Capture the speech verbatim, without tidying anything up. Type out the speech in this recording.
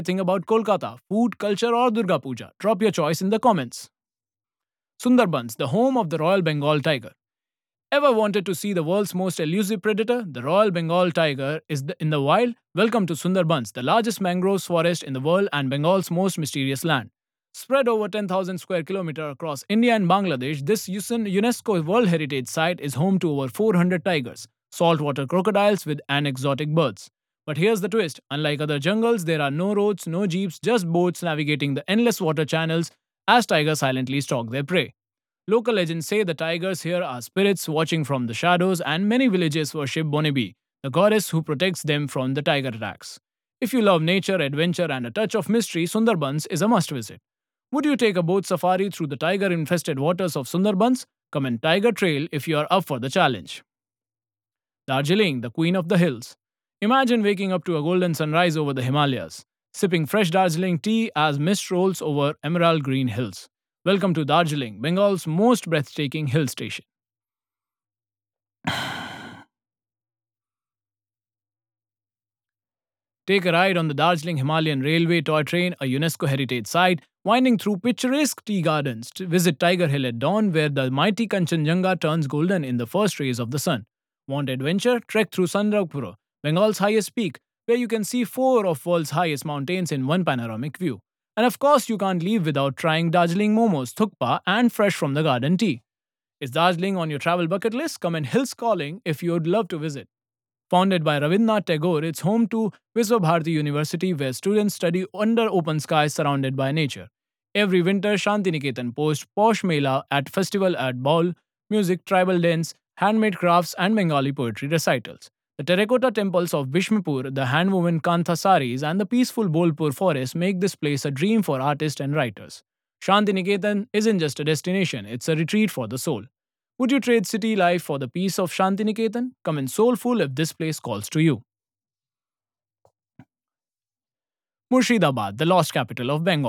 Think about Kolkata, food, culture, or Durga Puja? Drop your choice in the comments. Sundarbans, the home of the Royal Bengal tiger. Ever wanted to see the world's most elusive predator? The Royal Bengal tiger is the- in the wild? Welcome to Sundarbans, the largest mangroves forest in the world and Bengal's most mysterious land. Spread over ten thousand square kilometers across India and Bangladesh, this UNESCO World Heritage Site is home to over four hundred tigers, saltwater crocodiles with and exotic birds. But here's the twist, unlike other jungles, there are no roads, no jeeps, just boats navigating the endless water channels as tigers silently stalk their prey. Local legends say the tigers here are spirits watching from the shadows, and many villages worship Bonibi, the goddess who protects them from the tiger attacks. If you love nature, adventure, and a touch of mystery, Sundarbans is a must visit. Would you take a boat safari through the tiger infested waters of Sundarbans? Comment Tiger Trail if you are up for the challenge. Darjeeling, the queen of the hills. Imagine waking up to a golden sunrise over the Himalayas, sipping fresh Darjeeling tea as mist rolls over emerald green hills. Welcome to Darjeeling, Bengal's most breathtaking hill station. Take a ride on the Darjeeling Himalayan Railway toy train, a UNESCO heritage site, winding through picturesque tea gardens to visit Tiger Hill at dawn, where the mighty Kanchenjunga turns golden in the first rays of the sun. Want adventure? Trek through Sandrakpura, Bengal's highest peak, where you can see four of world's highest mountains in one panoramic view. And of course, you can't leave without trying Darjeeling momos, thukpa, and fresh from the garden tea. Is Darjeeling on your travel bucket list? Comment Hills Calling if you would love to visit. Founded by Rabindranath Tagore, it's home to Visvabharati University, where students study under open skies surrounded by nature. Every winter, Shantiniketan posts posh mela at festival at ball, music, tribal dance, handmade crafts, and Bengali poetry recitals. The terracotta temples of Bishmapur, the hand-woven Kantha saris, and the peaceful Bolpur forest make this place a dream for artists and writers. Shantiniketan isn't just a destination, it's a retreat for the soul. Would you trade city life for the peace of Shantiniketan? Comment soulful if this place calls to you. Murshidabad, the lost capital of Bengal.